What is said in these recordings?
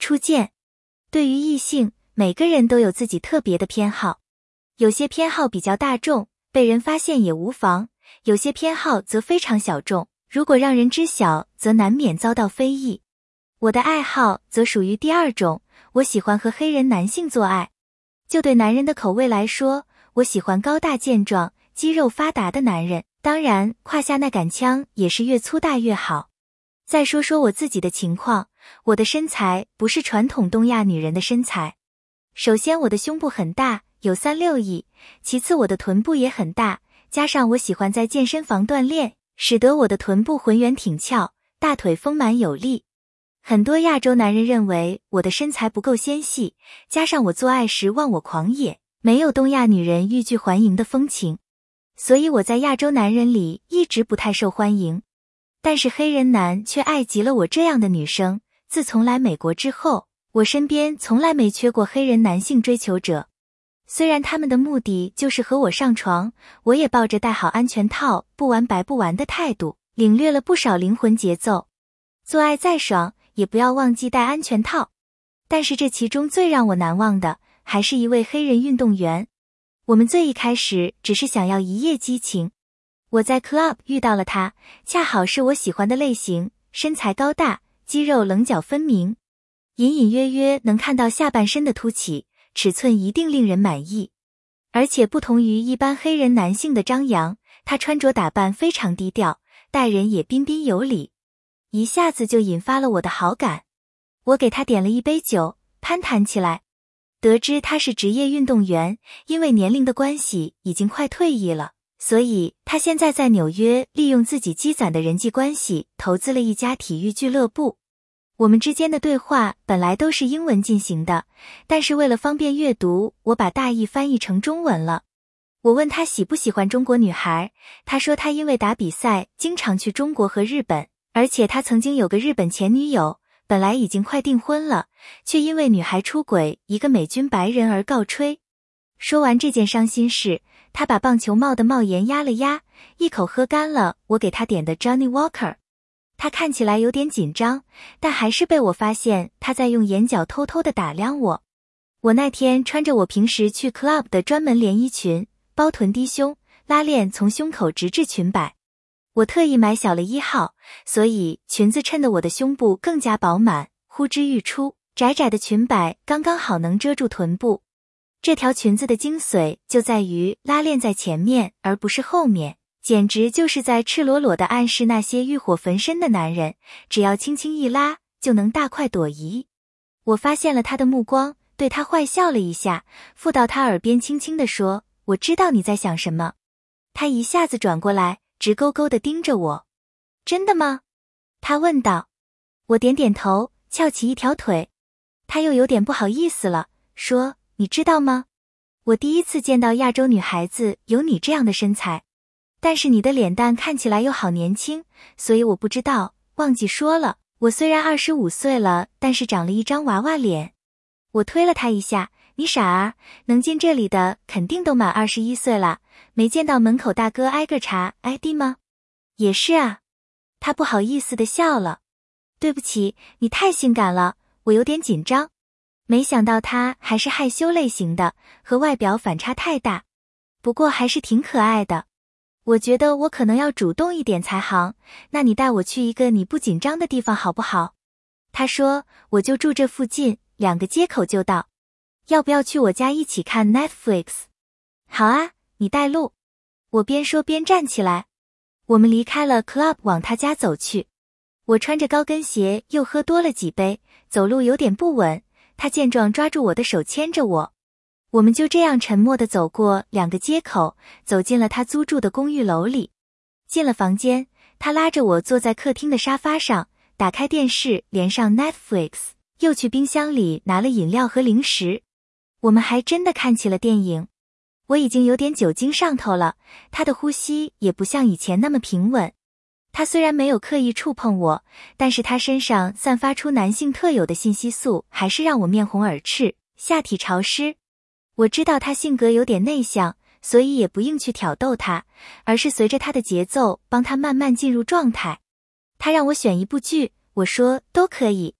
初见。对于异性，每个人都有自己特别的偏好，有些偏好比较大众，被人发现也无妨，有些偏好则非常小众，如果让人知晓，则难免遭到非议。我的爱好则属于第二种，我喜欢和黑人男性做爱。就对男人的口味来说，我喜欢高大健壮、肌肉发达的男人，当然胯下那杆枪也是越粗大越好。再说说我自己的情况，我的身材不是传统东亚女人的身材。首先我的胸部很大，有36E，其次我的臀部也很大，加上我喜欢在健身房锻炼，使得我的臀部浑圆挺翘，大腿丰满有力。很多亚洲男人认为我的身材不够纤细，加上我做爱时忘我狂野，没有东亚女人欲拒还迎的风情，所以我在亚洲男人里一直不太受欢迎。但是黑人男却爱极了我这样的女生，自从来美国之后，我身边从来没缺过黑人男性追求者。虽然他们的目的就是和我上床，我也抱着戴好安全套不玩白不玩的态度，领略了不少灵魂节奏。做爱再爽，也不要忘记戴安全套。但是这其中最让我难忘的，还是一位黑人运动员。我们最一开始只是想要一夜激情。我在 club 遇到了他，恰好是我喜欢的类型，身材高大，肌肉棱角分明，隐隐约约能看到下半身的凸起，尺寸一定令人满意。而且不同于一般黑人男性的张扬，他穿着打扮非常低调，待人也彬彬有礼，一下子就引发了我的好感。我给他点了一杯酒，攀谈起来。得知他是职业运动员，因为年龄的关系已经快退役了，所以他现在在纽约利用自己积攒的人际关系投资了一家体育俱乐部。我们之间的对话本来都是英文进行的，但是为了方便阅读，我把大意翻译成中文了。我问他喜不喜欢中国女孩，他说他因为打比赛经常去中国和日本，而且他曾经有个日本前女友，本来已经快订婚了，却因为女孩出轨一个美军白人而告吹。说完这件伤心事，他把棒球帽的帽檐压了压，一口喝干了我给他点的 Johnny Walker。他看起来有点紧张，但还是被我发现他在用眼角偷偷地打量我。我那天穿着我平时去 club 的专门连衣裙，包臀低胸，拉链从胸口直至裙摆。我特意买小了1号，所以裙子衬得我的胸部更加饱满，呼之欲出，窄窄的裙摆刚刚好能遮住臀部。这条裙子的精髓就在于拉链在前面而不是后面，简直就是在赤裸裸地暗示那些欲火焚身的男人，只要轻轻一拉，就能大快朵颐。我发现了他的目光，对他坏笑了一下，附到他耳边轻轻地说，我知道你在想什么。他一下子转过来，直勾勾地盯着我。真的吗？他问道。我点点头，翘起一条腿。他又有点不好意思了，说，你知道吗？我第一次见到亚洲女孩子有你这样的身材，但是你的脸蛋看起来又好年轻，所以我不知道，忘记说了，我虽然25岁了，但是长了一张娃娃脸。我推了他一下，你傻儿，能进这里的肯定都满21岁了，没见到门口大哥挨个查 ID 吗？也是啊。他不好意思地笑了。对不起，你太性感了，我有点紧张。没想到他还是害羞类型的，和外表反差太大。不过还是挺可爱的。我觉得我可能要主动一点才行，那你带我去一个你不紧张的地方好不好？他说，我就住这附近，2个街口就到。要不要去我家一起看 Netflix？ 好啊，你带路。我边说边站起来。我们离开了 club 往他家走去。我穿着高跟鞋又喝多了几杯，走路有点不稳，他见状抓住我的手牵着我。我们就这样沉默地走过2个街口，走进了他租住的公寓楼里。进了房间，他拉着我坐在客厅的沙发上，打开电视，连上 Netflix， 又去冰箱里拿了饮料和零食。我们还真的看起了电影。我已经有点酒精上头了，他的呼吸也不像以前那么平稳。他虽然没有刻意触碰我，但是他身上散发出男性特有的信息素，还是让我面红耳赤，下体潮湿。我知道他性格有点内向，所以也不硬去挑逗他，而是随着他的节奏帮他慢慢进入状态。他让我选一部剧，我说都可以。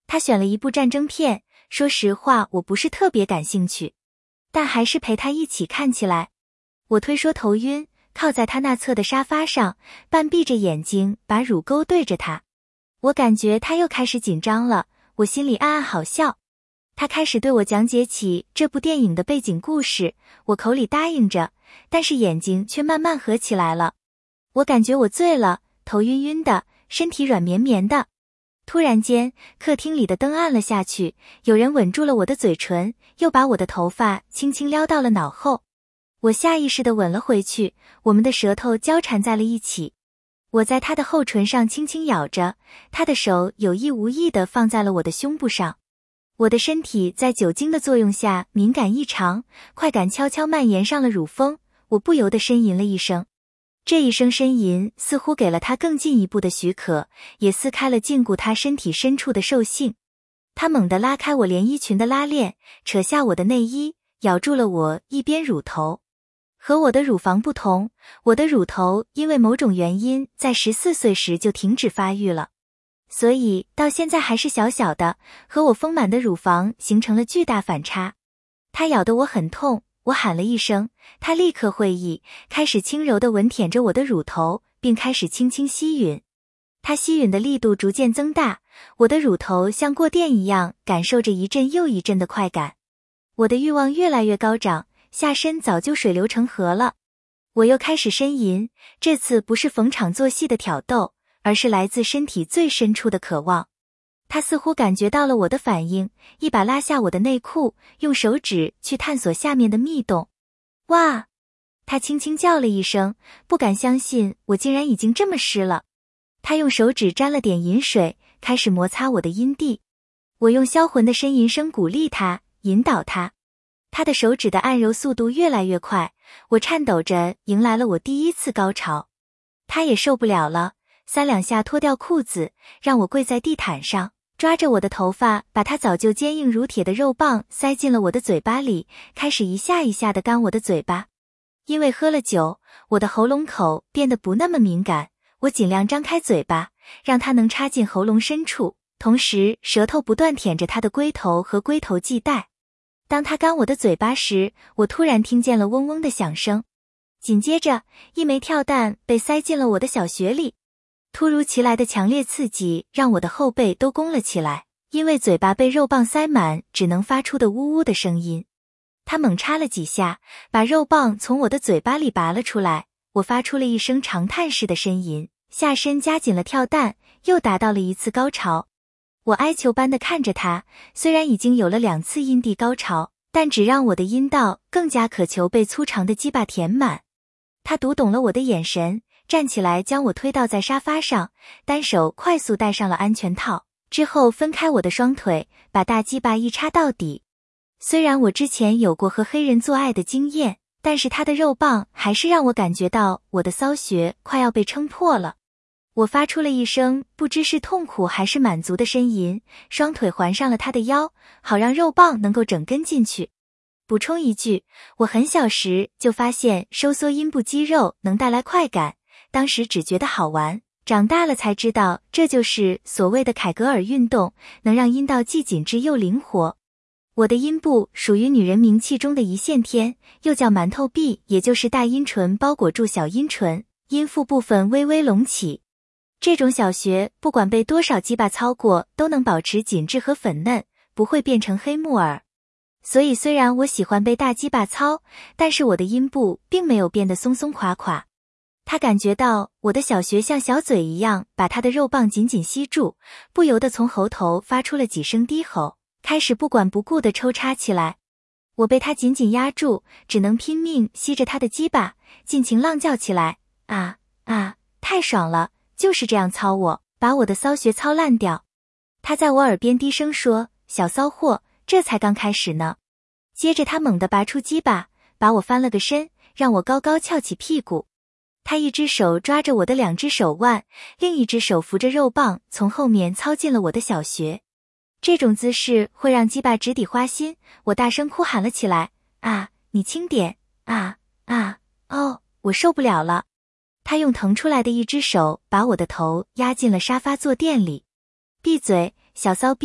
他选了一部战争片，说实话我不是特别感兴趣，但还是陪他一起看起来。我推说头晕，靠在他那侧的沙发上，半闭着眼睛把乳沟对着他。我感觉他又开始紧张了，我心里暗暗好笑。他开始对我讲解起这部电影的背景故事，我口里答应着，但是眼睛却慢慢合起来了。我感觉我醉了，头晕晕的，身体软绵绵的。突然间，客厅里的灯暗了下去，有人吻住了我的嘴唇，又把我的头发轻轻撩到了脑后。我下意识地吻了回去，我们的舌头交缠在了一起。我在他的后唇上轻轻咬着，他的手有意无意地放在了我的胸部上。我的身体在酒精的作用下敏感异常，快感悄悄蔓延上了乳峰，我不由得呻吟了一声。这一声呻吟似乎给了他更进一步的许可，也撕开了禁锢他身体深处的兽性。他猛地拉开我连衣裙的拉链，扯下我的内衣，咬住了我一边乳头。和我的乳房不同，我的乳头因为某种原因在14岁时就停止发育了，所以到现在还是小小的，和我丰满的乳房形成了巨大反差。他咬得我很痛，我喊了一声，他立刻会意，开始轻柔地吻舔着我的乳头，并开始轻轻吸吮。他吸吮的力度逐渐增大，我的乳头像过电一样感受着一阵又一阵的快感。我的欲望越来越高涨，下身早就水流成河了。我又开始呻吟，这次不是逢场作戏的挑逗，而是来自身体最深处的渴望。他似乎感觉到了我的反应，一把拉下我的内裤，用手指去探索下面的密洞。哇！他轻轻叫了一声，不敢相信我竟然已经这么湿了。他用手指沾了点饮水，开始摩擦我的阴蒂。我用销魂的呻吟声鼓励他，引导他。他的手指的按揉速度越来越快，我颤抖着迎来了我第一次高潮。他也受不了了，3两下脱掉裤子，让我跪在地毯上，抓着我的头发，把他早就坚硬如铁的肉棒塞进了我的嘴巴里，开始一下一下地干我的嘴巴。因为喝了酒，我的喉咙口变得不那么敏感，我尽量张开嘴巴，让他能插进喉咙深处，同时舌头不断舔着他的龟头和龟头系带。当他干我的嘴巴时，我突然听见了嗡嗡的响声，紧接着一枚跳蛋被塞进了我的小穴里。突如其来的强烈刺激让我的后背都弓了起来，因为嘴巴被肉棒塞满，只能发出的呜呜的声音。他猛插了几下，把肉棒从我的嘴巴里拔了出来，我发出了一声长叹式的呻吟，下身夹紧了跳蛋，又达到了一次高潮。我哀求般地看着他，虽然已经有了2次阴蒂高潮，但只让我的阴道更加渴求被粗长的鸡巴填满。他读懂了我的眼神，站起来将我推倒在沙发上，单手快速戴上了安全套，之后分开我的双腿，把大鸡巴一插到底。虽然我之前有过和黑人做爱的经验，但是他的肉棒还是让我感觉到我的骚穴快要被撑破了。我发出了一声不知是痛苦还是满足的呻吟，双腿环上了他的腰，好让肉棒能够整根进去。补充一句，我很小时就发现收缩阴部肌肉能带来快感，当时只觉得好玩，长大了才知道这就是所谓的凯格尔运动，能让阴道既紧致又灵活。我的阴部属于女人名器中的一线天，又叫馒头壁，也就是大阴唇包裹住小阴唇，阴腹部分微微隆起。这种小穴不管被多少鸡巴操过，都能保持紧致和粉嫩，不会变成黑木耳。所以虽然我喜欢被大鸡巴操，但是我的阴部并没有变得松松垮垮。他感觉到我的小穴像小嘴一样把他的肉棒紧紧吸住，不由得从喉头发出了几声低吼，开始不管不顾地抽插起来。我被他紧紧压住，只能拼命吸着他的鸡巴，尽情浪叫起来，啊啊，太爽了，就是这样操我，把我的骚穴操烂掉。他在我耳边低声说，小骚货，这才刚开始呢。接着他猛地拔出鸡巴，把我翻了个身，让我高高翘起屁股。他一只手抓着我的2只手腕，另一只手扶着肉棒从后面操进了我的小穴。这种姿势会让鸡巴直抵花心，我大声哭喊了起来，啊，你轻点，啊啊，哦，我受不了了。他用腾出来的一只手把我的头压进了沙发坐垫里。闭嘴，小骚逼，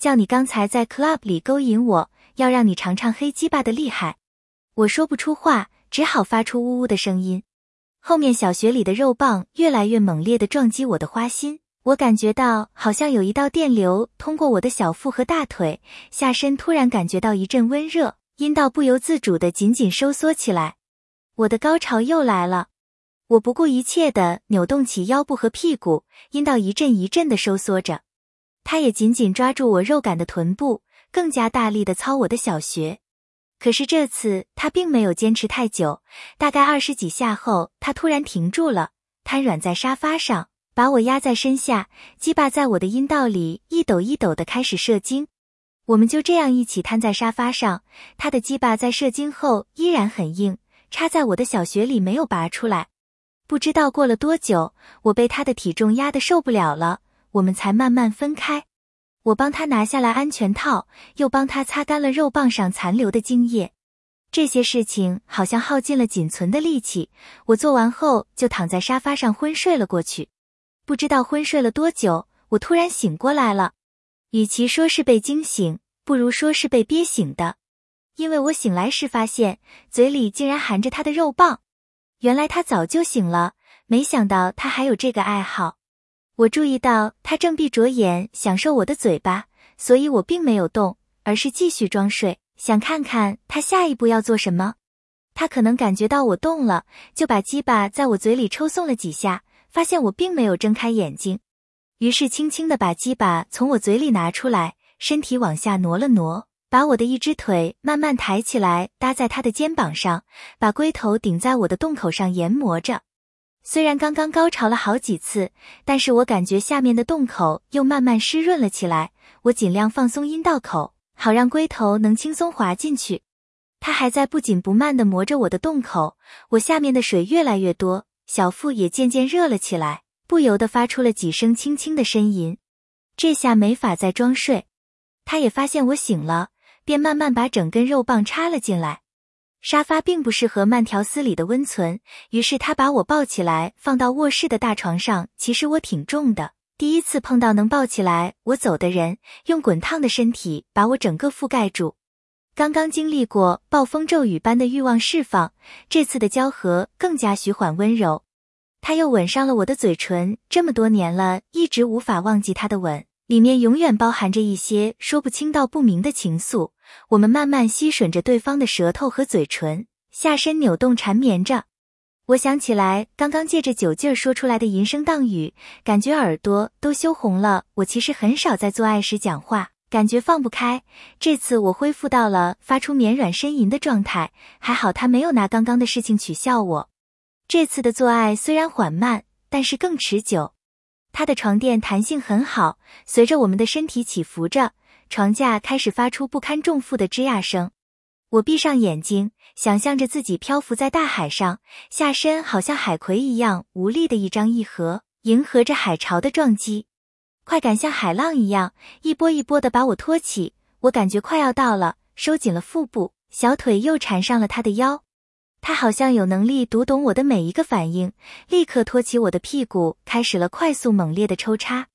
叫你刚才在 club 里勾引我，要让你尝尝黑鸡巴的厉害。我说不出话，只好发出呜呜的声音。后面小穴里的肉棒越来越猛烈地撞击我的花心，我感觉到好像有一道电流通过我的小腹和大腿，下身突然感觉到一阵温热，阴道不由自主地紧紧收缩起来。我的高潮又来了，我不顾一切地扭动起腰部和屁股，阴道一阵一阵地收缩着。他也紧紧抓住我肉感的臀部，更加大力地操我的小穴。可是这次他并没有坚持太久，大概20几下后，他突然停住了，瘫软在沙发上，把我压在身下，鸡巴在我的阴道里一抖一抖地开始射精。我们就这样一起瘫在沙发上，他的鸡巴在射精后依然很硬，插在我的小穴里没有拔出来。不知道过了多久，我被他的体重压得受不了了，我们才慢慢分开。我帮他拿下了安全套，又帮他擦干了肉棒上残留的精液。这些事情好像耗尽了仅存的力气，我做完后就躺在沙发上昏睡了过去。不知道昏睡了多久，我突然醒过来了。与其说是被惊醒，不如说是被憋醒的。因为我醒来时发现，嘴里竟然含着他的肉棒。原来他早就醒了，没想到他还有这个爱好。我注意到他正闭着眼享受我的嘴巴，所以我并没有动，而是继续装睡，想看看他下一步要做什么。他可能感觉到我动了，就把鸡巴在我嘴里抽送了几下，发现我并没有睁开眼睛，于是轻轻地把鸡巴从我嘴里拿出来，身体往下挪了挪，把我的一只腿慢慢抬起来搭在他的肩膀上，把龟头顶在我的洞口上研磨着。虽然刚刚高潮了好几次，但是我感觉下面的洞口又慢慢湿润了起来，我尽量放松阴道口，好让龟头能轻松滑进去。他还在不紧不慢地磨着我的洞口，我下面的水越来越多，小腹也渐渐热了起来，不由得发出了几声轻轻的呻吟。这下没法再装睡，他也发现我醒了，便慢慢把整根肉棒插了进来。沙发并不适合慢条斯理的温存，于是他把我抱起来放到卧室的大床上。其实我挺重的，第一次碰到能抱起来我走的人，用滚烫的身体把我整个覆盖住。刚刚经历过暴风骤雨般的欲望释放，这次的交合更加徐缓温柔。他又吻上了我的嘴唇，这么多年了，一直无法忘记他的吻，里面永远包含着一些说不清道不明的情愫。我们慢慢吸吮着对方的舌头和嘴唇，下身扭动缠绵着。我想起来刚刚借着酒劲儿说出来的淫声荡语，感觉耳朵都羞红了。我其实很少在做爱时讲话，感觉放不开。这次我恢复到了发出绵软呻吟的状态，还好他没有拿刚刚的事情取笑我。这次的做爱虽然缓慢，但是更持久。他的床垫弹性很好，随着我们的身体起伏着，床架开始发出不堪重负的吱呀声。我闭上眼睛，想象着自己漂浮在大海上，下身好像海葵一样无力的一张一合，迎合着海潮的撞击。快感像海浪一样，一波一波的把我托起，我感觉快要到了，收紧了腹部，小腿又缠上了他的腰。他好像有能力读懂我的每一个反应，立刻托起我的屁股，开始了快速猛烈的抽插。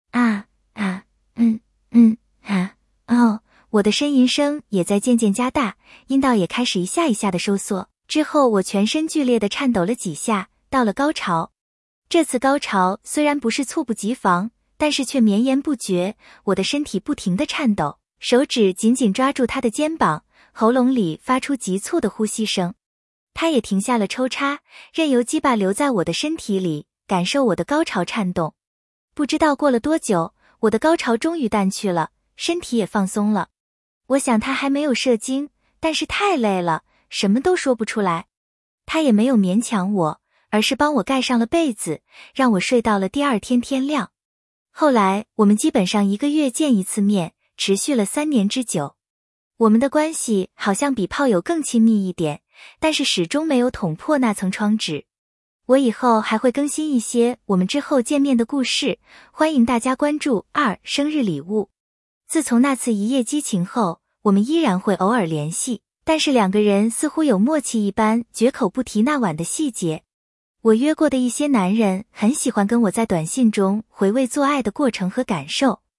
我的呻吟声也在渐渐加大，阴道也开始一下一下的收缩。之后我全身剧烈的颤抖了几下，到了高潮。这次高潮虽然不是猝不及防，但是却绵延不绝，我的身体不停的颤抖，手指紧紧抓住他的肩膀，喉咙里发出急促的呼吸声。他也停下了抽插，任由鸡巴留在我的身体里，感受我的高潮颤动。不知道过了多久，我的高潮终于淡去了，身体也放松了。我想他还没有射精，但是太累了，什么都说不出来。他也没有勉强我，而是帮我盖上了被子，让我睡到了第二天天亮。后来我们基本上1个月见一次面，持续了3年之久。我们的关系好像比炮友更亲密一点，但是始终没有捅破那层窗纸。我以后还会更新一些我们之后见面的故事，欢迎大家关注。2生日礼物。自从那次一夜激情后，我们依然会偶尔联系，但是2个人似乎有默契一般，绝口不提那晚的细节。我约过的一些男人很喜欢跟我在短信中回味做爱的过程和感受，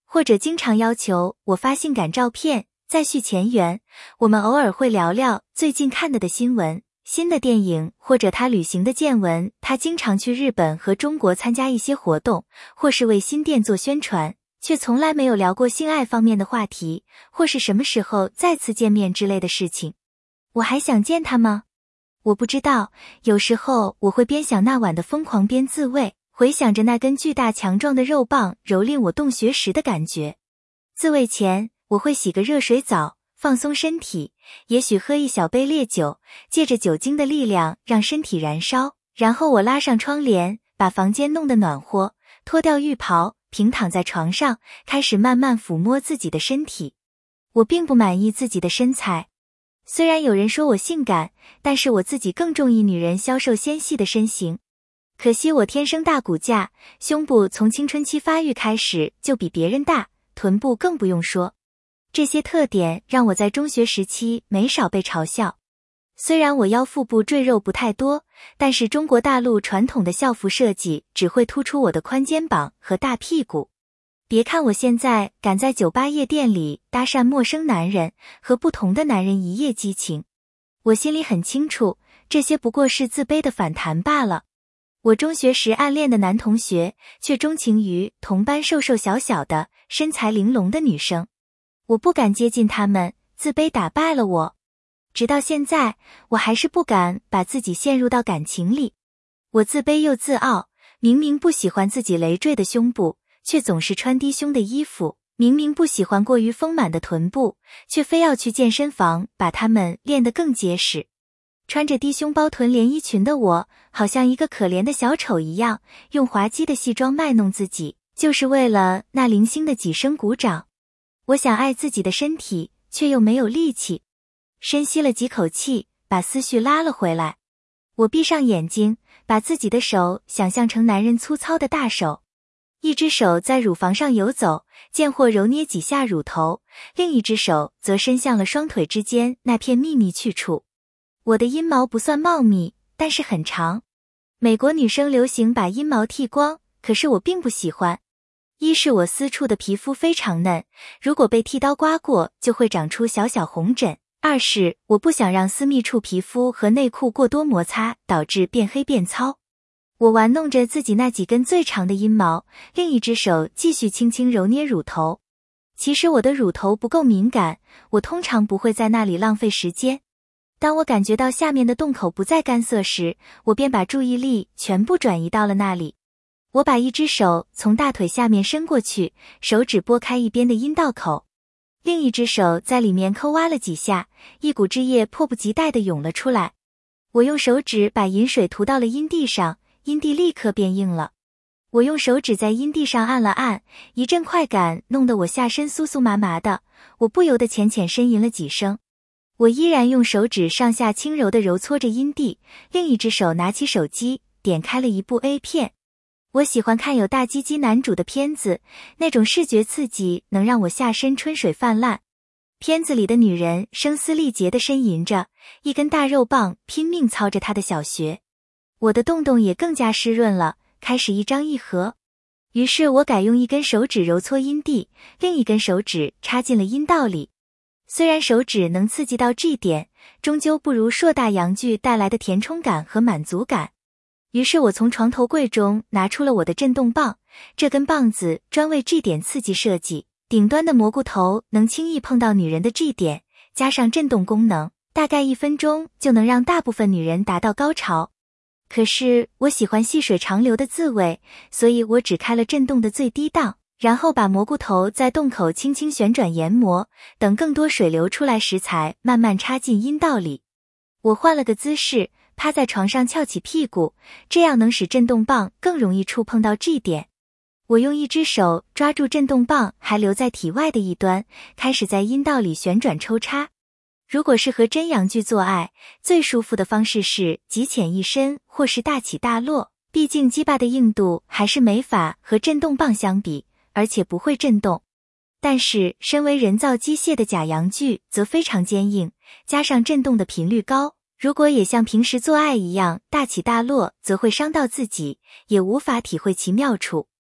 或者经常要求我发性感照片。再续前缘，我们偶尔会聊聊最近看的新闻、新的电影，或者他旅行的见闻。他经常去日本和中国参加一些活动，或是为新店做宣传，却从来没有聊过性爱方面的话题，或是什么时候再次见面之类的事情。我还想见他吗？我不知道，有时候我会边想那晚的疯狂边自慰，回想着那根巨大强壮的肉棒蹂躏我洞穴时的感觉。自慰前，我会洗个热水澡，放松身体，也许喝一小杯烈酒，借着酒精的力量让身体燃烧。然后我拉上窗帘，把房间弄得暖和，脱掉浴袍，平躺在床上，开始慢慢抚摸自己的身体。我并不满意自己的身材，虽然有人说我性感，但是我自己更中意女人消瘦纤细的身形。可惜我天生大骨架，胸部从青春期发育开始就比别人大，臀部更不用说。这些特点让我在中学时期没少被嘲笑。虽然我腰腹部赘肉不太多，但是中国大陆传统的校服设计只会突出我的宽肩膀和大屁股。别看我现在敢在酒吧夜店里搭讪陌生男人，和不同的男人一夜激情，我心里很清楚，这些不过是自卑的反弹罢了。我中学时暗恋的男同学，却钟情于同班瘦瘦小小的、身材玲珑的女生。我不敢接近他们，自卑打败了我。直到现在，我还是不敢把自己陷入到感情里。我自卑又自傲，明明不喜欢自己累赘的胸部，却总是穿低胸的衣服；明明不喜欢过于丰满的臀部，却非要去健身房把它们练得更结实。穿着低胸包臀连衣裙的我，好像一个可怜的小丑一样，用滑稽的戏装卖弄自己，就是为了那零星的几声鼓掌。我想爱自己的身体，却又没有力气。深吸了几口气，把思绪拉了回来。我闭上眼睛，把自己的手想象成男人粗糙的大手，一只手在乳房上游走，见或揉捏几下乳头，另一只手则伸向了双腿之间那片秘密去处。我的阴毛不算茂密，但是很长。美国女生流行把阴毛剃光，可是我并不喜欢。一是我私处的皮肤非常嫩，如果被剃刀刮过就会长出小小红疹；二是我不想让私密处皮肤和内裤过多摩擦，导致变黑变糙。我玩弄着自己那几根最长的阴毛，另一只手继续轻轻揉捏乳头。其实我的乳头不够敏感，我通常不会在那里浪费时间。当我感觉到下面的洞口不再干涩时，我便把注意力全部转移到了那里。我把一只手从大腿下面伸过去，手指拨开一边的阴道口，另一只手在里面抠挖了几下，一股汁液迫不及待地涌了出来。我用手指把饮水涂到了阴蒂上，阴蒂立刻变硬了。我用手指在阴蒂上按了按，一阵快感弄得我下身酥酥麻麻的，我不由得浅浅呻吟了几声。我依然用手指上下轻柔地揉搓着阴蒂，另一只手拿起手机，点开了一部 A 片。我喜欢看有大鸡鸡男主的片子，那种视觉刺激能让我下身春水泛滥。片子里的女人声嘶力竭地呻吟着，一根大肉棒拼命操着她的小穴。我的洞洞也更加湿润了，开始一张一合。于是我改用一根手指揉搓阴蒂，另一根手指插进了阴道里。虽然手指能刺激到 G 点，终究不如硕大阳具带来的填充感和满足感。于是我从床头柜中拿出了我的震动棒，这根棒子专为 G 点刺激设计，顶端的蘑菇头能轻易碰到女人的 G 点，加上震动功能，大概1分钟就能让大部分女人达到高潮。可是我喜欢细水长流的自慰，所以我只开了震动的最低档，然后把蘑菇头在洞口轻轻旋转研磨，等更多水流出来时才慢慢插进阴道里。我换了个姿势，趴在床上翘起屁股，这样能使震动棒更容易触碰到 G 点。我用一只手抓住震动棒还留在体外的一端，开始在阴道里旋转抽插。如果是和真阳具做爱，最舒服的方式是极浅一深或是大起大落，毕竟鸡巴的硬度还是没法和震动棒相比，而且不会震动。但是身为人造机械的假阳具则非常坚硬，加上震动的频率高，如果也像平时做爱一样大起大落，则会伤到自己，也无法体会其妙处。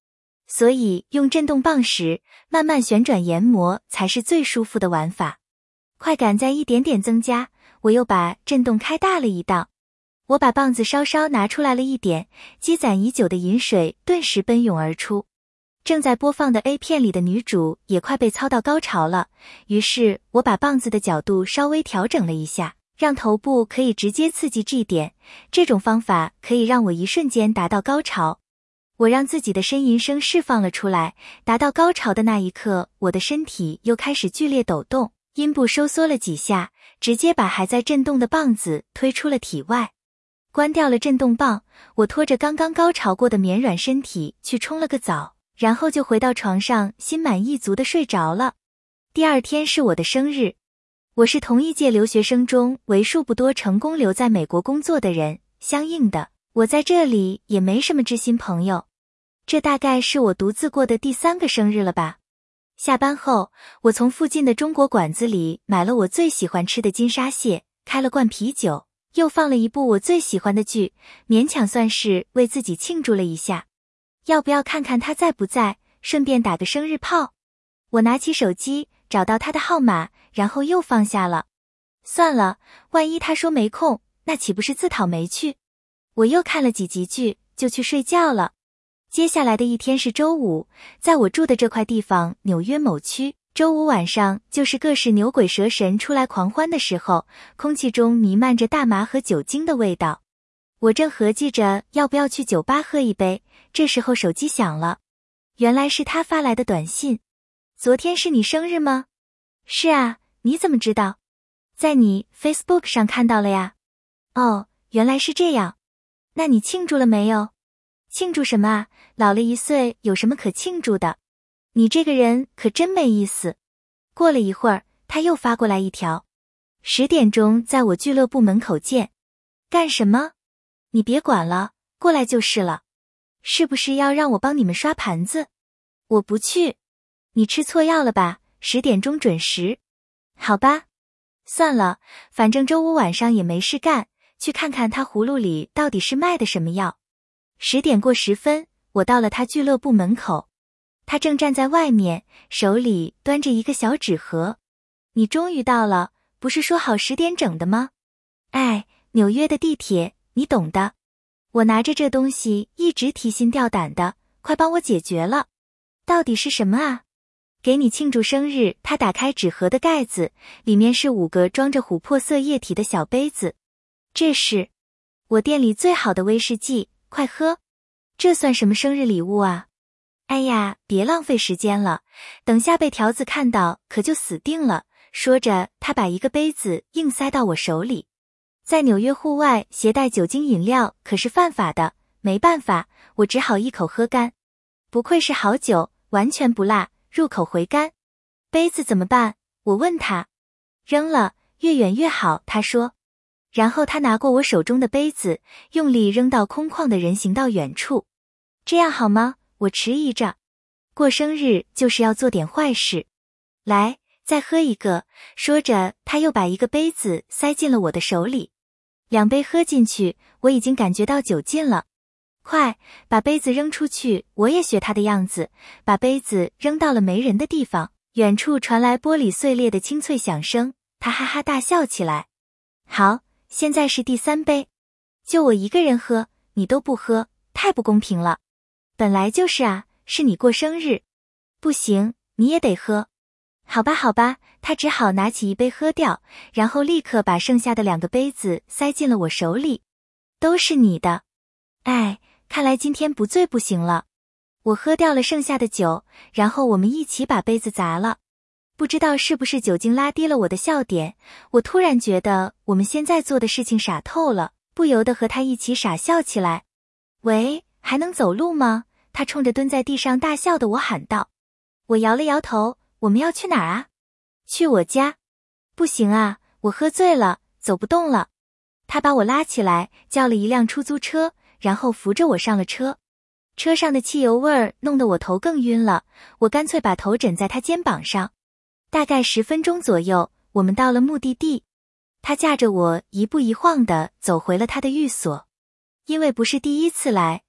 所以用震动棒时，慢慢旋转研磨才是最舒服的玩法。快感在一点点增加，我又把震动开大了一档。我把棒子稍稍拿出来了一点，积攒已久的饮水顿时奔涌而出。正在播放的 A 片里的女主也快被操到高潮了，于是我把棒子的角度稍微调整了一下，让头部可以直接刺激 G 点，这种方法可以让我一瞬间达到高潮。我让自己的呻吟声释放了出来，达到高潮的那一刻，我的身体又开始剧烈抖动，阴部收缩了几下，直接把还在震动的棒子推出了体外。关掉了震动棒，我拖着刚刚高潮过的绵软身体去冲了个澡，然后就回到床上，心满意足地睡着了。第二天是我的生日，我是同一届留学生中为数不多成功留在美国工作的人，相应的，我在这里也没什么知心朋友。这大概是我独自过的第3个生日了吧。下班后，我从附近的中国馆子里买了我最喜欢吃的金沙蟹，开了罐啤酒，又放了一部我最喜欢的剧，勉强算是为自己庆祝了一下。要不要看看他在不在，顺便打个生日炮？我拿起手机，找到他的号码，然后又放下了。算了，万一他说没空，那岂不是自讨没趣？我又看了几集剧，就去睡觉了。接下来的一天是周五，在我住的这块地方纽约某区，周五晚上就是各式牛鬼蛇神出来狂欢的时候，空气中弥漫着大麻和酒精的味道。我正合计着要不要去酒吧喝一杯，这时候手机响了，原来是他发来的短信。昨天是你生日吗？是啊，你怎么知道？在你 Facebook 上看到了呀。哦，原来是这样。那你庆祝了没有？庆祝什么啊？老了1岁有什么可庆祝的？你这个人可真没意思。过了一会儿，他又发过来一条：10点钟在我俱乐部门口见。干什么？你别管了，过来就是了。是不是要让我帮你们刷盘子？我不去。你吃错药了吧？10点钟准时。好吧，算了，反正周五晚上也没事干，去看看他葫芦里到底是卖的什么药。10点过10分，我到了他俱乐部门口，他正站在外面，手里端着一个小纸盒。你终于到了，不是说好10点整的吗？哎，纽约的地铁，你懂的。我拿着这东西一直提心吊胆的，快帮我解决了。到底是什么啊？给你庆祝生日。他打开纸盒的盖子，里面是5个装着琥珀色液体的小杯子。这是我店里最好的威士忌，快喝。这算什么生日礼物啊？哎呀，别浪费时间了，等下被条子看到可就死定了。说着，他把一个杯子硬塞到我手里。在纽约户外携带酒精饮料可是犯法的，没办法，我只好一口喝干。不愧是好酒，完全不辣，入口回甘。杯子怎么办？我问他。扔了，越远越好，他说。然后他拿过我手中的杯子，用力扔到空旷的人行道远处。这样好吗？我迟疑着。过生日就是要做点坏事。来，再喝一个。说着，他又把一个杯子塞进了我的手里。2杯喝进去，我已经感觉到酒劲了。快，把杯子扔出去。我也学他的样子，把杯子扔到了没人的地方。远处传来玻璃碎裂的清脆响声，他哈哈大笑起来。好，现在是第3杯。就我一个人喝，你都不喝，太不公平了。本来就是啊，是你过生日。不行，你也得喝。好吧好吧，他只好拿起一杯喝掉，然后立刻把剩下的2个杯子塞进了我手里。都是你的。哎，看来今天不醉不行了。我喝掉了剩下的酒，然后我们一起把杯子砸了。不知道是不是酒精拉低了我的笑点，我突然觉得我们现在做的事情傻透了，不由得和他一起傻笑起来。喂，还能走路吗？他冲着蹲在地上大笑的我喊道。我摇了摇头，我们要去哪儿啊？去我家。不行啊，我喝醉了，走不动了。他把我拉起来，叫了一辆出租车，然后扶着我上了车。车上的汽油味儿弄得我头更晕了，我干脆把头枕在他肩膀上。大概10分钟左右，我们到了目的地。他驾着我一步一晃地走回了他的寓所。因为不是第一次来，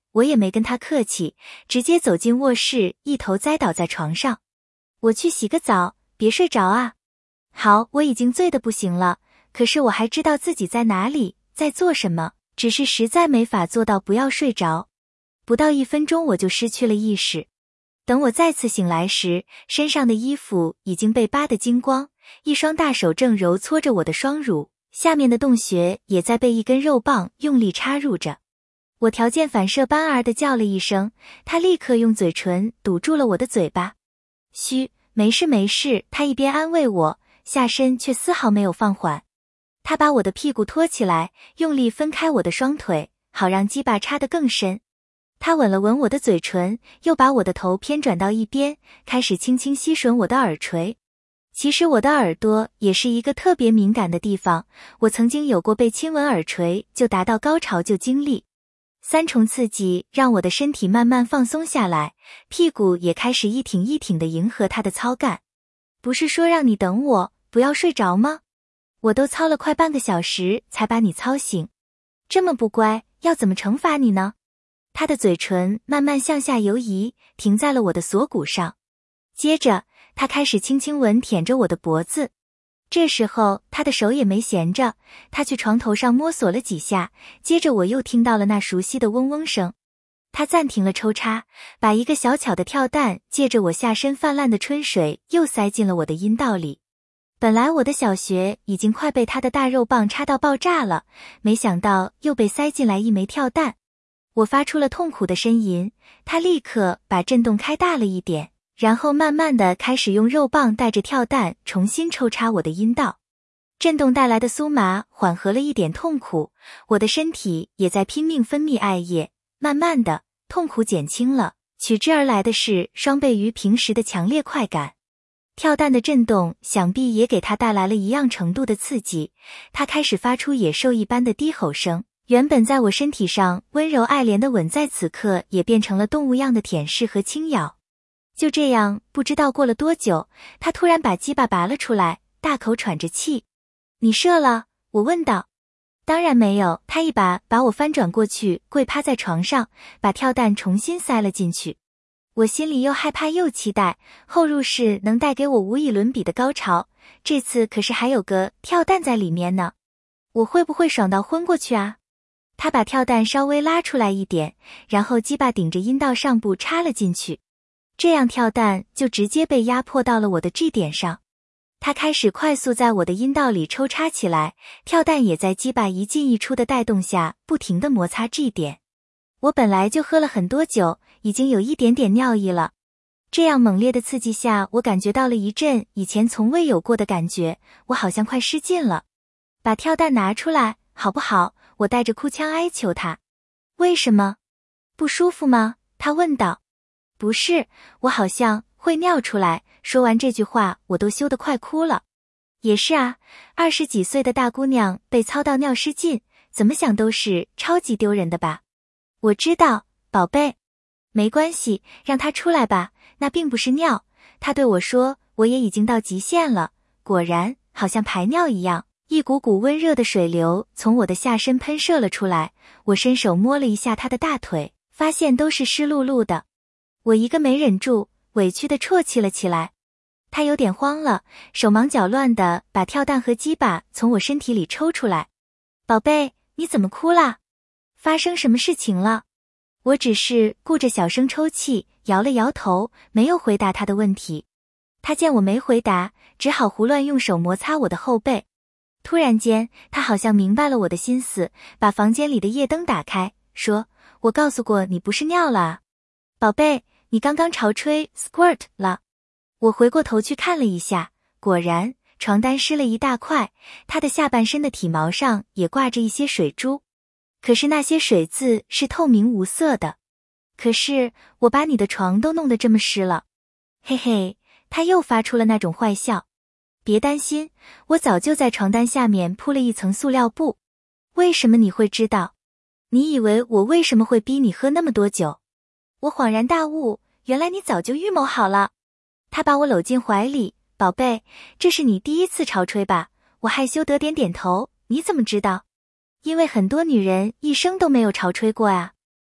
我也没跟他客气，直接走进卧室，一头栽倒在床上。我去洗个澡，别睡着啊。好，我已经醉得不行了，可是我还知道自己在哪里，在做什么，只是实在没法做到不要睡着。不到1分钟我就失去了意识。等我再次醒来时，身上的衣服已经被扒得精光，一双大手正揉搓着我的双乳，下面的洞穴也在被一根肉棒用力插入着。我条件反射般儿地叫了一声，他立刻用嘴唇堵住了我的嘴巴。嘘，没事没事，他一边安慰我，下身却丝毫没有放缓。他把我的屁股托起来，用力分开我的双腿，好让鸡巴插得更深。他吻了吻我的嘴唇，又把我的头偏转到一边，开始轻轻吸吮我的耳垂。其实我的耳朵也是一个特别敏感的地方，我曾经有过被亲吻耳垂就达到高潮就经历。3重刺激让我的身体慢慢放松下来，屁股也开始一挺一挺地迎合他的操干。不是说让你等我，不要睡着吗？我都操了快半个小时才把你操醒，这么不乖，要怎么惩罚你呢？他的嘴唇慢慢向下游移，停在了我的锁骨上。接着，他开始轻轻吻舔着我的脖子。这时候，他的手也没闲着，他去床头上摸索了几下，接着我又听到了那熟悉的嗡嗡声。他暂停了抽插，把一个小巧的跳蛋借着我下身泛滥的春水又塞进了我的阴道里。本来我的小穴已经快被他的大肉棒插到爆炸了，没想到又被塞进来一枚跳蛋。我发出了痛苦的呻吟，他立刻把震动开大了一点，然后慢慢的开始用肉棒带着跳蛋重新抽插我的阴道。震动带来的酥麻缓和了一点痛苦，我的身体也在拼命分泌艾叶，慢慢的痛苦减轻了，取之而来的是双倍于平时的强烈快感。跳蛋的震动想必也给他带来了一样程度的刺激，他开始发出野兽一般的低吼声，原本在我身体上温柔爱怜的吻在此刻也变成了动物样的舔舐和轻咬。就这样，不知道过了多久，他突然把鸡巴拔了出来，大口喘着气。你射了？我问道。当然没有，他一把把我翻转过去，跪趴在床上，把跳蛋重新塞了进去。我心里又害怕又期待，后入式能带给我无以伦比的高潮，这次可是还有个跳蛋在里面呢。我会不会爽到昏过去啊？他把跳蛋稍微拉出来一点，然后鸡巴顶着阴道上部插了进去，这样跳蛋就直接被压迫到了我的 G 点上。他开始快速在我的阴道里抽插起来，跳蛋也在鸡巴一进一出的带动下不停地摩擦 G 点。我本来就喝了很多酒，已经有一点点尿意了。这样猛烈的刺激下，我感觉到了一阵以前从未有过的感觉，我好像快失禁了。把跳蛋拿出来，好不好？我带着哭腔哀求他。为什么？不舒服吗？他问道。不是，我好像会尿出来。说完这句话，我都羞得快哭了。也是啊，20几岁的大姑娘被操到尿失禁，怎么想都是超级丢人的吧。我知道，宝贝。没关系，让他出来吧，那并不是尿。他对我说，我也已经到极限了。果然，好像排尿一样，一股股温热的水流从我的下身喷射了出来。我伸手摸了一下他的大腿，发现都是湿漉漉的。我一个没忍住，委屈地啜泣了起来。他有点慌了，手忙脚乱地把跳蛋和鸡巴从我身体里抽出来。宝贝，你怎么哭啦？发生什么事情了？我只是顾着小声抽泣，摇了摇头，没有回答他的问题。他见我没回答，只好胡乱用手摩擦我的后背。突然间，他好像明白了我的心思，把房间里的夜灯打开，说，我告诉过你不是尿了啊。宝贝，你刚刚潮吹 squirt 了。我回过头去看了一下，果然床单湿了一大块，他的下半身的体毛上也挂着一些水珠，可是那些水渍是透明无色的。可是我把你的床都弄得这么湿了。嘿嘿，他又发出了那种坏笑。别担心，我早就在床单下面铺了一层塑料布。为什么你会知道？你以为我为什么会逼你喝那么多酒？我恍然大悟，原来你早就预谋好了。他把我搂进怀里，宝贝，这是你第一次潮吹吧？我害羞得点头，你怎么知道？因为很多女人一生都没有潮吹过啊。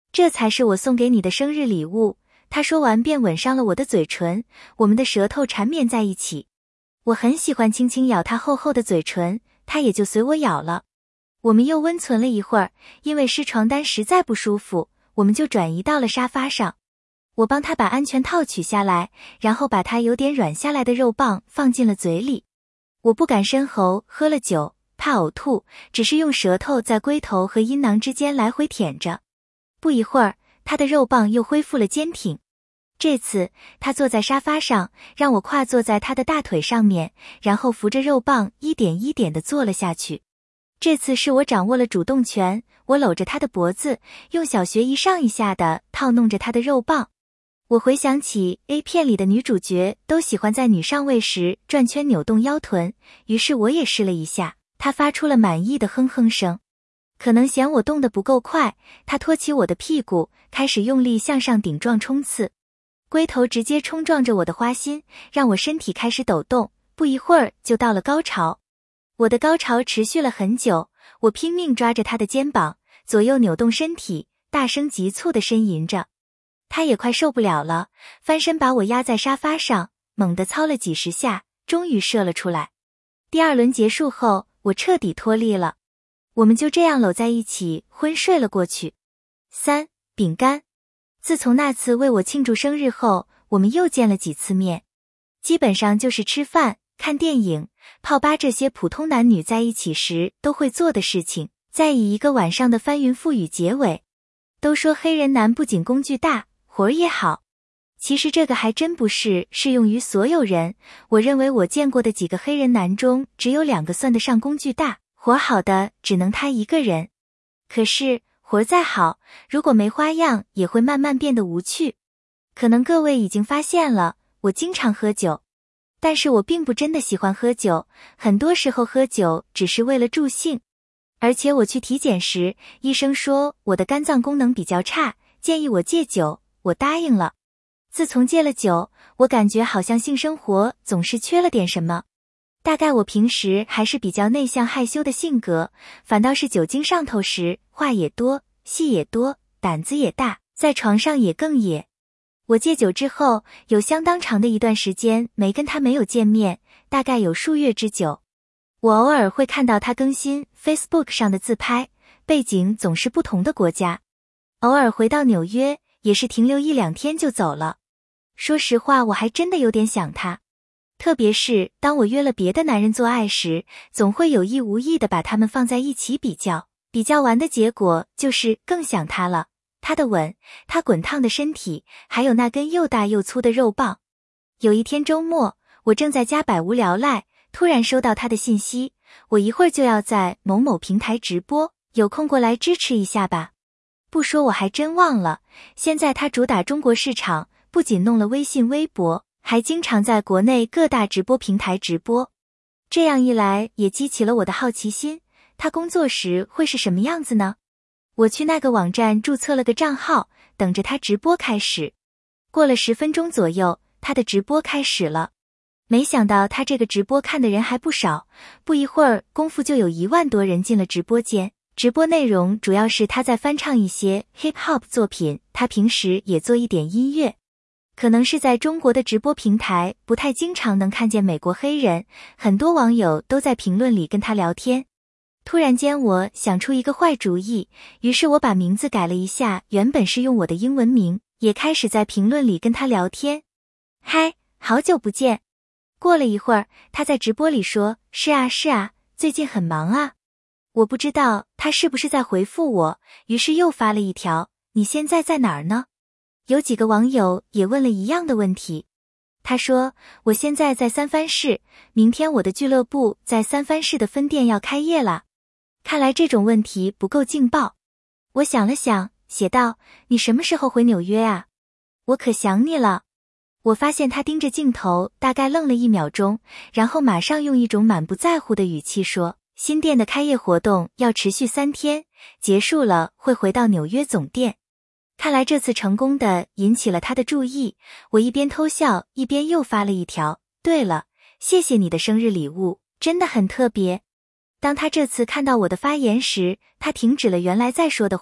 这才是我送给你的生日礼物。他说完便吻上了我的嘴唇，我们的舌头缠绵在一起。我很喜欢轻轻咬他厚厚的嘴唇，他也就随我咬了。我们又温存了一会儿，因为湿床单实在不舒服，我们就转移到了沙发上。我帮他把安全套取下来，然后把他有点软下来的肉棒放进了嘴里。我不敢深喉，喝了酒，怕呕吐，只是用舌头在龟头和阴囊之间来回舔着。不一会儿，他的肉棒又恢复了坚挺。这次他坐在沙发上，让我跨坐在他的大腿上面，然后扶着肉棒一点一点地坐了下去。这次是我掌握了主动权，我搂着他的脖子，用小穴一上一下地套弄着他的肉棒。我回想起 A 片里的女主角都喜欢在女上位时转圈扭动腰臀，于是我也试了一下，她发出了满意的哼哼声。可能嫌我动得不够快，她托起我的屁股，开始用力向上顶撞冲刺。龟头直接冲撞着我的花心，让我身体开始抖动，不一会儿就到了高潮。我的高潮持续了很久，我拼命抓着她的肩膀，左右扭动身体，大声急促地呻吟着。他也快受不了了，翻身把我压在沙发上，猛地操了几十下，终于射了出来。第二轮结束后，我彻底脱力了。我们就这样搂在一起昏睡了过去。3. 饼干。自从那次为我庆祝生日后，我们又见了几次面，基本上就是吃饭、看电影、泡吧这些普通男女在一起时都会做的事情，再以一个晚上的翻云覆雨结尾。都说黑人男不仅工具大，活儿也好，其实这个还真不是适用于所有人。我认为我见过的几个黑人男中，只有2个算得上工具大，活儿好的只能他一个人。可是活儿再好，如果没花样，也会慢慢变得无趣。可能各位已经发现了，我经常喝酒，但是我并不真的喜欢喝酒，很多时候喝酒只是为了助兴。而且我去体检时，医生说我的肝脏功能比较差，建议我戒酒，我答应了。自从戒了酒，我感觉好像性生活总是缺了点什么。大概我平时还是比较内向害羞的性格，反倒是酒精上头时，话也多，戏也多，胆子也大，在床上也更野。我戒酒之后，有相当长的一段时间没跟他没有见面，大概有数月之久。我偶尔会看到他更新 Facebook 上的自拍，背景总是不同的国家。偶尔回到纽约，也是停留1-2天就走了。说实话，我还真的有点想他。特别是当我约了别的男人做爱时，总会有意无意地把他们放在一起比较，比较完的结果就是更想他了。他的吻，他滚烫的身体，还有那根又大又粗的肉棒。有一天周末，我正在家百无聊赖，突然收到他的信息，我一会儿就要在某某平台直播，有空过来支持一下吧。不说我还真忘了，现在他主打中国市场，不仅弄了微信微博，还经常在国内各大直播平台直播。这样一来也激起了我的好奇心，他工作时会是什么样子呢？我去那个网站注册了个账号，等着他直播开始。过了10分钟左右，他的直播开始了。没想到他这个直播看的人还不少，不一会儿功夫就有1万多人进了直播间。直播内容主要是他在翻唱一些 hip-hop 作品，他平时也做一点音乐。可能是在中国的直播平台不太经常能看见美国黑人，很多网友都在评论里跟他聊天。突然间我想出一个坏主意，于是我把名字改了一下，原本是用我的英文名，也开始在评论里跟他聊天。嗨，好久不见。过了一会儿，他在直播里说，是啊，最近很忙啊。我不知道他是不是在回复我，于是又发了一条，你现在在哪儿呢？有几个网友也问了一样的问题。他说，我现在在三藩市，明天我的俱乐部在三藩市的分店要开业了。看来这种问题不够劲爆。我想了想，写道，你什么时候回纽约啊？我可想你了。我发现他盯着镜头，大概愣了1秒钟，然后马上用一种满不在乎的语气说，新店的开业活动要持续3天，结束了会回到纽约总店。看来这次成功的引起了他的注意，我一边偷笑一边又发了一条，对了，谢谢你的生日礼物，真的很特别。当他这次看到我的发言时，他停止了原来在说的话，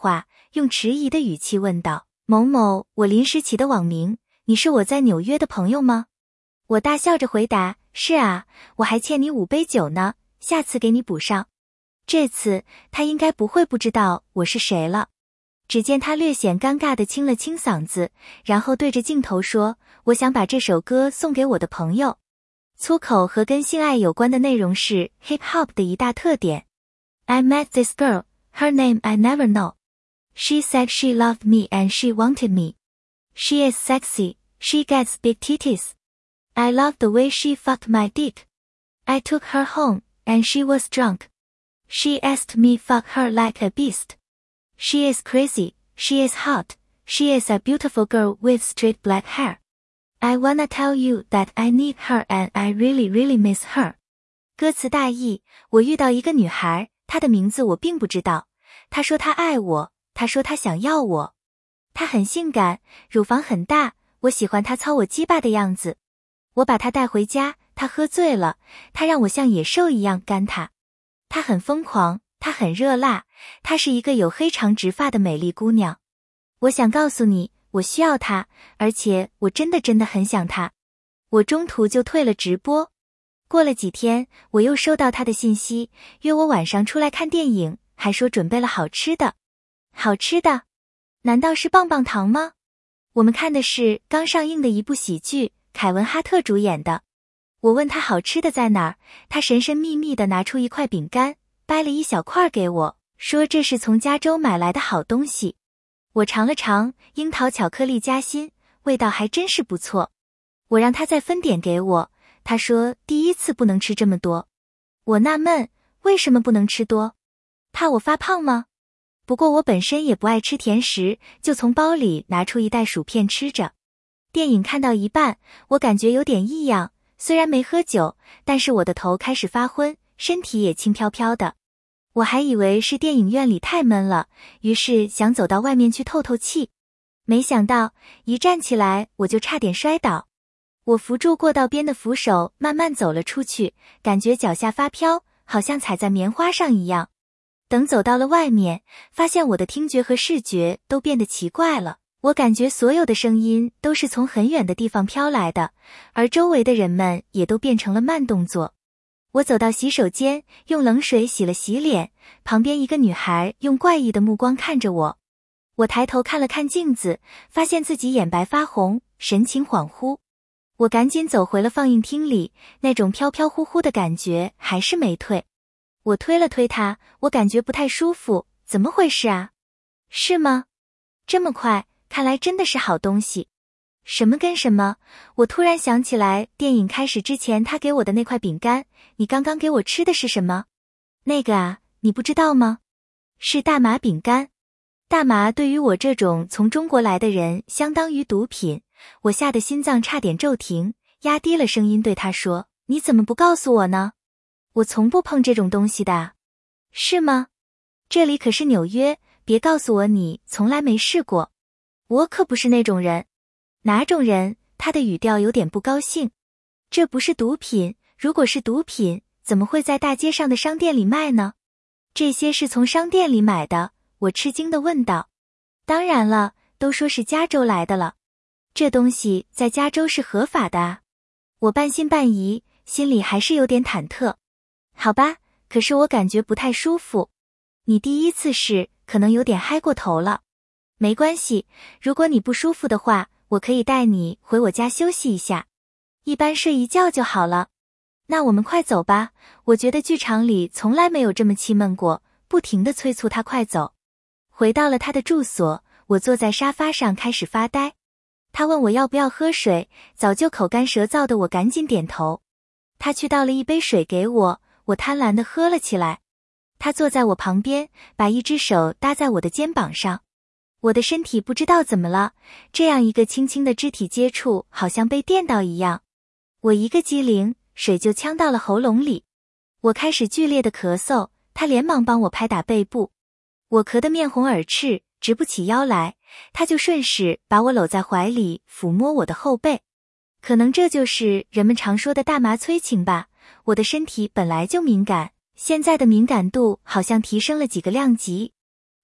用迟疑的语气问道：某某，我临时起的网名，你是我在纽约的朋友吗？我大笑着回答：是啊，我还欠你5杯酒呢，下次给你补上。这次他应该不会不知道我是谁了。只见他略显尴尬地清了清嗓子，然后对着镜头说：我想把这首歌送给我的朋友。粗口和跟性爱有关的内容是 hip hop 的一大特点。I met this girl, her name I never know. She said she loved me and she wanted me. She is sexy, she gets big titties. I love the way she fucked my dick. I took her home, and she was drunk. She asked me fuck her like a beast. She is crazy, she is hot, she is a beautiful girl with straight black hair. I wanna tell you that I need her and I really really miss her. 歌词大意，我遇到一个女孩，她的名字我并不知道。她说她爱我，她说她想要我。她很性感，乳房很大，我喜欢她操我鸡巴的样子。我把她带回家，她喝醉了，她让我像野兽一样干她。她很疯狂，她很热辣，她是一个有黑长直发的美丽姑娘。我想告诉你，我需要她，而且我真的很想她。我中途就退了直播。过了几天，我又收到她的信息，约我晚上出来看电影，还说准备了好吃的。好吃的？难道是棒棒糖吗？我们看的是刚上映的一部喜剧，凯文哈特主演的。我问他好吃的在哪儿，他神神秘秘地拿出一块饼干，掰了一小块给我，说这是从加州买来的好东西。我尝了尝，樱桃巧克力夹心，味道还真是不错。我让他再分点给我，他说第一次不能吃这么多。我纳闷，为什么不能吃多？怕我发胖吗？不过我本身也不爱吃甜食，就从包里拿出一袋薯片吃着。电影看到一半，我感觉有点异样，虽然没喝酒，但是我的头开始发昏，身体也轻飘飘的。我还以为是电影院里太闷了，于是想走到外面去透透气。没想到一站起来我就差点摔倒。我扶住过道边的扶手，慢慢走了出去，感觉脚下发飘，好像踩在棉花上一样。等走到了外面，发现我的听觉和视觉都变得奇怪了。我感觉所有的声音都是从很远的地方飘来的，而周围的人们也都变成了慢动作。我走到洗手间，用冷水洗了洗脸，旁边一个女孩用怪异的目光看着我。我抬头看了看镜子，发现自己眼白发红，神情恍惚。我赶紧走回了放映厅里，那种飘飘忽忽的感觉还是没退。我推了推他，我感觉不太舒服，怎么回事啊？是吗？这么快，看来真的是好东西。什么跟什么？我突然想起来，电影开始之前他给我的那块饼干，你刚刚给我吃的是什么？那个啊，你不知道吗？是大麻饼干。大麻对于我这种从中国来的人相当于毒品，我吓得心脏差点骤停，压低了声音对他说，你怎么不告诉我呢？我从不碰这种东西的。是吗？这里可是纽约，别告诉我你从来没试过。我可不是那种人。哪种人？他的语调有点不高兴。这不是毒品，如果是毒品，怎么会在大街上的商店里卖呢？这些是从商店里买的，我吃惊地问道。当然了，都说是加州来的了。这东西在加州是合法的啊。我半信半疑，心里还是有点忐忑。好吧，可是我感觉不太舒服。你第一次试，可能有点嗨过头了。没关系，如果你不舒服的话，我可以带你回我家休息一下，一般睡一觉就好了。那我们快走吧，我觉得剧场里从来没有这么气闷过，不停地催促他快走。回到了他的住所，我坐在沙发上开始发呆。他问我要不要喝水，早就口干舌燥的我赶紧点头。他去倒了一杯水给我，我贪婪地喝了起来。他坐在我旁边，把一只手搭在我的肩膀上。我的身体不知道怎么了，这样一个轻轻的肢体接触好像被电到一样。我一个机灵，水就呛到了喉咙里。我开始剧烈的咳嗽，他连忙帮我拍打背部。我咳得面红耳赤，直不起腰来，他就顺势把我搂在怀里，抚摸我的后背。可能这就是人们常说的大麻催情吧，我的身体本来就敏感，现在的敏感度好像提升了几个量级。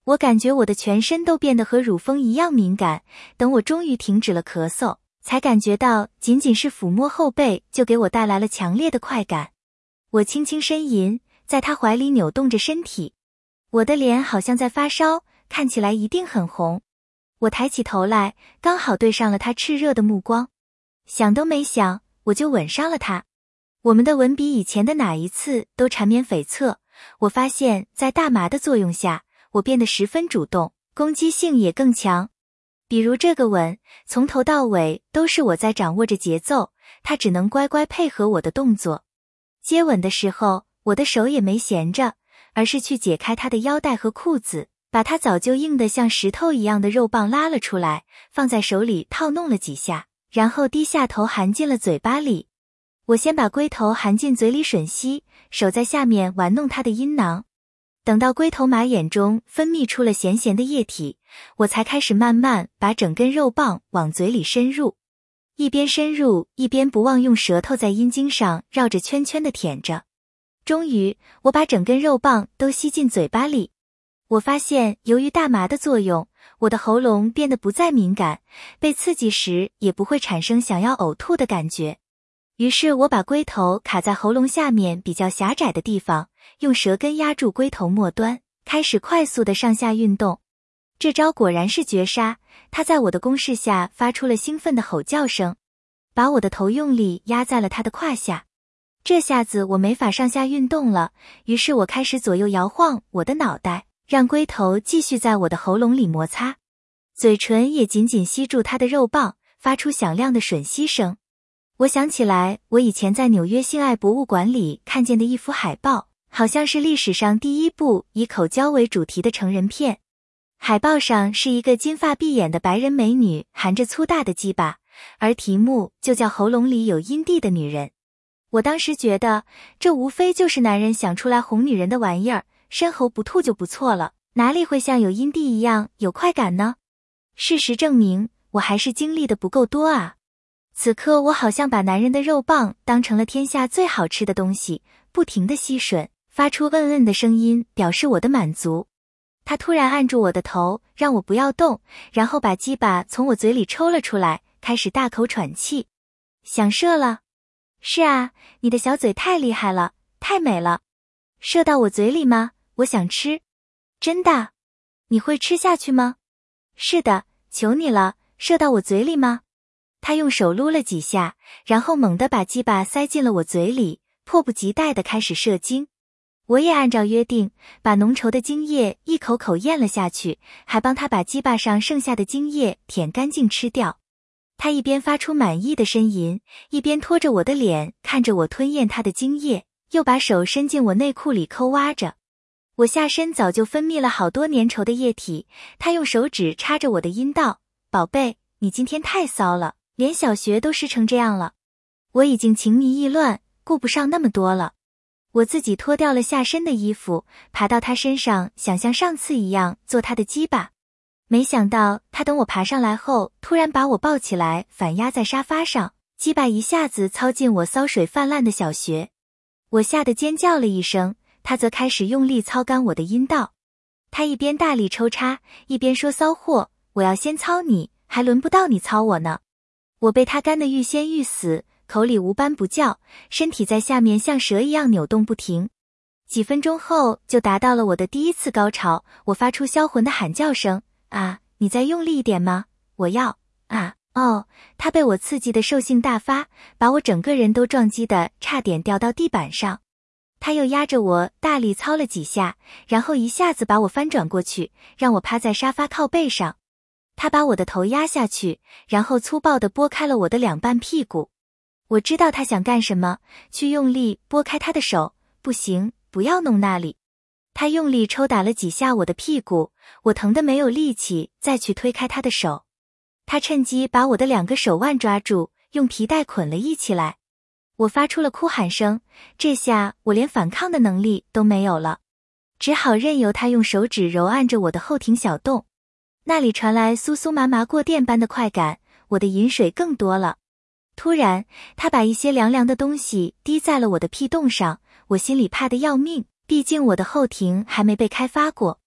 我感觉我的全身都变得和乳峰一样敏感，等我终于停止了咳嗽，才感觉到仅仅是抚摸后背就给我带来了强烈的快感。我轻轻呻吟，在他怀里扭动着身体。我的脸好像在发烧，看起来一定很红。我抬起头来，刚好对上了他炽热的目光。想都没想，我就吻上了他。我们的吻比以前的哪一次都缠绵悱恻。我发现在大麻的作用下，我变得十分主动，攻击性也更强。比如这个吻，从头到尾都是我在掌握着节奏，他只能乖乖配合我的动作。接吻的时候，我的手也没闲着，而是去解开他的腰带和裤子，把他早就硬得像石头一样的肉棒拉了出来，放在手里套弄了几下，然后低下头含进了嘴巴里。我先把龟头含进嘴里吮吸，手在下面玩弄他的阴囊。等到龟头马眼中分泌出了咸咸的液体，我才开始慢慢把整根肉棒往嘴里深入。一边深入，一边不忘用舌头在阴茎上绕着圈圈的舔着。终于，我把整根肉棒都吸进嘴巴里。我发现，由于大麻的作用，我的喉咙变得不再敏感，被刺激时也不会产生想要呕吐的感觉。于是我把龟头卡在喉咙下面比较狭窄的地方，用舌根压住龟头末端，开始快速的上下运动。这招果然是绝杀，他在我的攻势下发出了兴奋的吼叫声，把我的头用力压在了他的胯下。这下子我没法上下运动了，于是我开始左右摇晃我的脑袋，让龟头继续在我的喉咙里摩擦，嘴唇也紧紧吸住他的肉棒，发出响亮的吮吸声。我想起来，我以前在纽约性爱博物馆里看见的一幅海报，好像是历史上第一部以口交为主题的成人片。海报上是一个金发碧眼的白人美女含着粗大的鸡巴，而题目就叫喉咙里有阴蒂的女人。我当时觉得，这无非就是男人想出来哄女人的玩意儿，深喉不吐就不错了，哪里会像有阴蒂一样有快感呢？事实证明，我还是经历的不够多啊。此刻我好像把男人的肉棒当成了天下最好吃的东西，不停地吸吮，发出嗯嗯的声音，表示我的满足。他突然按住我的头，让我不要动，然后把鸡巴从我嘴里抽了出来，开始大口喘气。想射了？是啊，你的小嘴太厉害了，太美了。射到我嘴里吗？我想吃。真的？你会吃下去吗？是的，求你了，射到我嘴里吗？他用手撸了几下，然后猛地把鸡巴塞进了我嘴里，迫不及待地开始射精。我也按照约定，把浓稠的精液一口口咽了下去，还帮他把鸡巴上剩下的精液舔干净吃掉。他一边发出满意的呻吟，一边拖着我的脸看着我吞咽他的精液，又把手伸进我内裤里抠挖着。我下身早就分泌了好多粘稠的液体，他用手指插着我的阴道，宝贝，你今天太骚了，连小学都湿成这样了。我已经情迷意乱，顾不上那么多了。我自己脱掉了下身的衣服，爬到他身上，想像上次一样做他的鸡巴。没想到他等我爬上来后，突然把我抱起来反压在沙发上，鸡巴一下子操进我骚水泛滥的小穴。我吓得尖叫了一声，他则开始用力操干我的阴道。他一边大力抽插，一边说，骚货，我要先操你，还轮不到你操我呢。我被他干得欲仙欲死，口里无般不叫，身体在下面像蛇一样扭动不停。几分钟后就达到了我的第一次高潮，我发出销魂的喊叫声，啊，你再用力一点吗？我要，啊，哦，他被我刺激的兽性大发，把我整个人都撞击的差点掉到地板上。他又压着我大力操了几下，然后一下子把我翻转过去，让我趴在沙发靠背上。他把我的头压下去，然后粗暴地拨开了我的两半屁股。我知道他想干什么，去用力拨开他的手，不行，不要弄那里。他用力抽打了几下我的屁股，我疼得没有力气再去推开他的手。他趁机把我的两个手腕抓住，用皮带捆了一起来。我发出了哭喊声，这下我连反抗的能力都没有了，只好任由他用手指揉按着我的后庭小洞。那里传来酥酥麻麻过电般的快感，我的饮水更多了。突然，他把一些凉凉的东西滴在了我的屁洞上，我心里怕得要命，毕竟我的后庭还没被开发过。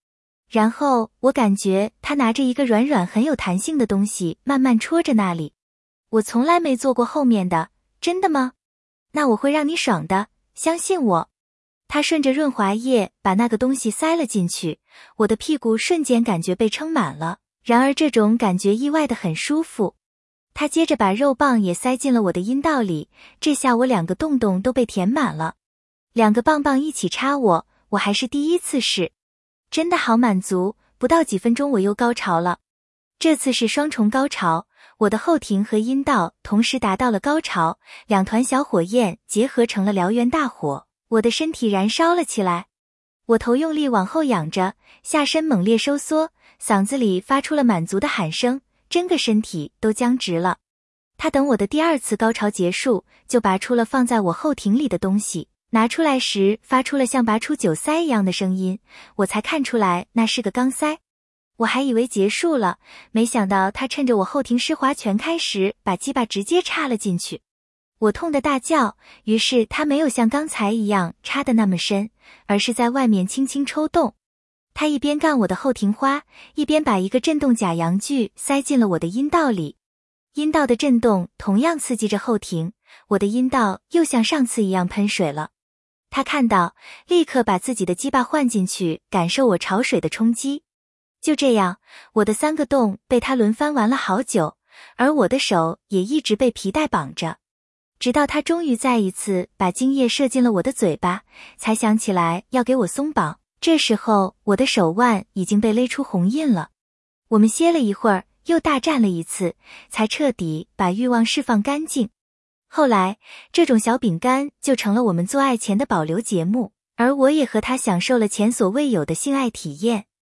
然后我感觉他拿着一个软软很有弹性的东西慢慢戳着那里。我从来没做过后面的，真的吗？那我会让你爽的，相信我。他顺着润滑液把那个东西塞了进去，我的屁股瞬间感觉被撑满了，然而这种感觉意外的很舒服。他接着把肉棒也塞进了我的阴道里，这下我2个洞洞都被填满了。2个棒棒一起插我还是第一次试，真的好满足，不到几分钟我又高潮了。这次是双重高潮，我的后庭和阴道同时达到了高潮，2团小火焰结合成了燎原大火，我的身体燃烧了起来。我头用力往后仰着，下身猛烈收缩，嗓子里发出了满足的喊声，整个身体都僵直了。他等我的第2次高潮结束，就拔出了放在我后庭里的东西，拿出来时发出了像拔出酒塞一样的声音，我才看出来那是个钢塞。我还以为结束了，没想到他趁着我后庭湿滑全开时，把鸡巴直接插了进去。我痛得大叫，于是他没有像刚才一样插得那么深，而是在外面轻轻抽动。他一边干我的后庭花，一边把一个震动假阳具塞进了我的阴道里。阴道的震动同样刺激着后庭，我的阴道又像上次一样喷水了。他看到，立刻把自己的鸡巴换进去，感受我潮水的冲击。就这样，我的3个洞被他轮番玩了好久，而我的手也一直被皮带绑着，直到他终于再一次把精液射进了我的嘴巴，才想起来要给我松绑。这时候我的手腕已经被勒出红印了。我们歇了一会儿，又大战了一次，才彻底把欲望释放干净。后来，这种小饼干就成了我们做爱前的保留节目，而我也和他享受了前所未有的性爱体验。